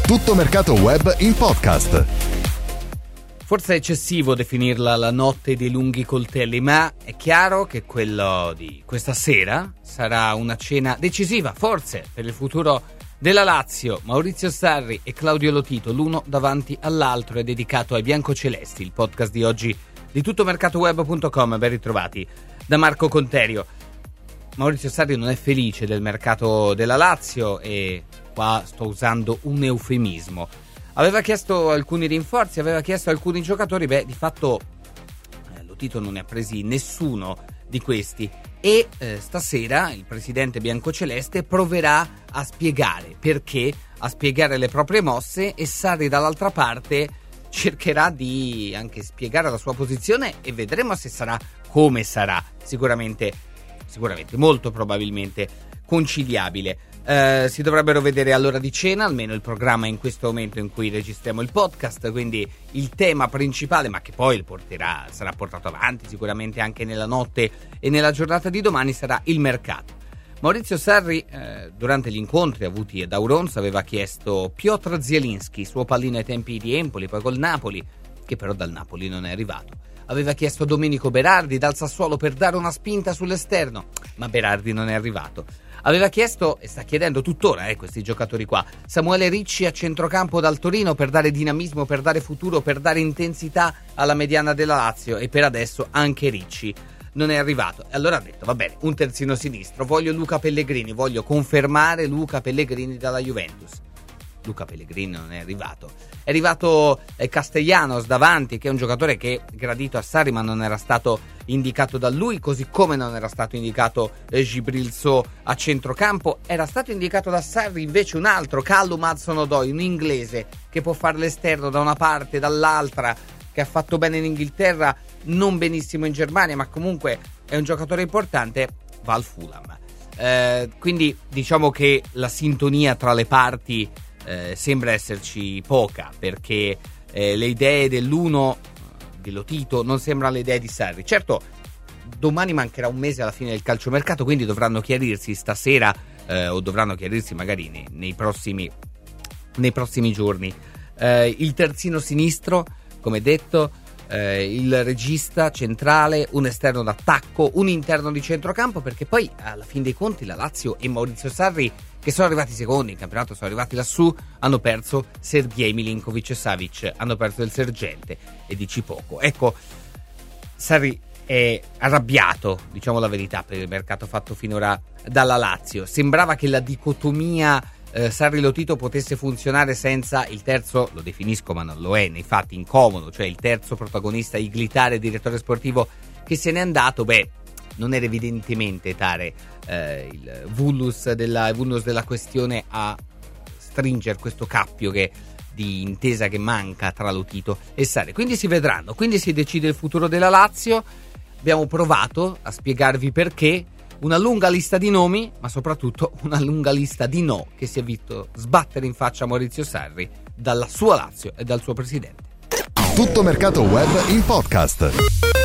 Tutto Mercato Web in podcast. Forse è eccessivo definirla la notte dei lunghi coltelli, ma è chiaro che quello di questa sera sarà una cena decisiva, forse, per il futuro della Lazio. Maurizio Sarri e Claudio Lotito, l'uno davanti all'altro, è dedicato ai biancocelesti. Il podcast di oggi di tuttomercatoweb.com. Ben ritrovati da Marco Conterio. Maurizio Sarri non è felice del mercato della Lazio e qua sto usando un eufemismo. Aveva chiesto alcuni rinforzi, aveva chiesto alcuni giocatori, di fatto Lotito non ne ha presi nessuno di questi e stasera il presidente biancoceleste proverà a spiegare perché, a spiegare le proprie mosse, e Sarri dall'altra parte cercherà di anche spiegare la sua posizione e vedremo se sarà come sarà, sicuramente molto probabilmente conciliabile. Si dovrebbero vedere all'ora di cena, almeno il programma in questo momento in cui registriamo il podcast, quindi il tema principale, ma che poi sarà portato avanti sicuramente anche nella notte e nella giornata di domani, sarà il mercato. Maurizio Sarri durante gli incontri avuti ad Aurons aveva chiesto Piotr Zielinski, suo pallino ai tempi di Empoli, poi col Napoli, che però dal Napoli non è arrivato. Aveva chiesto Domenico Berardi dal Sassuolo per dare una spinta sull'esterno, ma Berardi non è arrivato. Aveva chiesto, e sta chiedendo tuttora questi giocatori qua, Samuele Ricci a centrocampo dal Torino per dare dinamismo, per dare futuro, per dare intensità alla mediana della Lazio, e per adesso anche Ricci non è arrivato. E allora ha detto, va bene, un terzino sinistro, voglio Luca Pellegrini, voglio confermare Luca Pellegrini dalla Juventus. Luca Pellegrini non è arrivato. È arrivato Castellanos davanti, che è un giocatore che è gradito a Sarri ma non era stato indicato da lui, così come non era stato indicato Djibril Sow a centrocampo. Era stato indicato da Sarri invece un altro, Callum Hudson-Odoi, un inglese che può fare l'esterno da una parte e dall'altra, che ha fatto bene in Inghilterra, non benissimo in Germania, ma comunque è un giocatore importante, va al Fulham. Quindi diciamo che la sintonia tra le parti sembra esserci poca, perché le idee dell'uno di Lotito non sembrano le idee di Sarri. Certo, domani mancherà un mese alla fine del calciomercato, quindi dovranno chiarirsi stasera o dovranno chiarirsi magari nei prossimi giorni. Il terzino sinistro, come detto, il regista centrale, un esterno d'attacco, un interno di centrocampo, perché poi alla fin dei conti la Lazio e Maurizio Sarri, che sono arrivati secondi in campionato, sono arrivati lassù, hanno perso Sergej Milinkovic-Savic, hanno perso il sergente, e dici poco. Ecco, Sarri è arrabbiato, diciamo la verità, per il mercato fatto finora dalla Lazio. Sembrava che la dicotomia Sarri-Lotito potesse funzionare senza il terzo, lo definisco ma non lo è, nei fatti incomodo, cioè il terzo protagonista, Iglitare, direttore sportivo, che se n'è andato. Non era evidentemente tale il vulnus della questione a stringere questo cappio di intesa che manca tra Lotito e Sarri. Quindi si vedranno, quindi si decide il futuro della Lazio. Abbiamo provato a spiegarvi perché, una lunga lista di nomi, ma soprattutto una lunga lista di no che si è visto sbattere in faccia a Maurizio Sarri dalla sua Lazio e dal suo presidente. Tutto Mercato Web in podcast.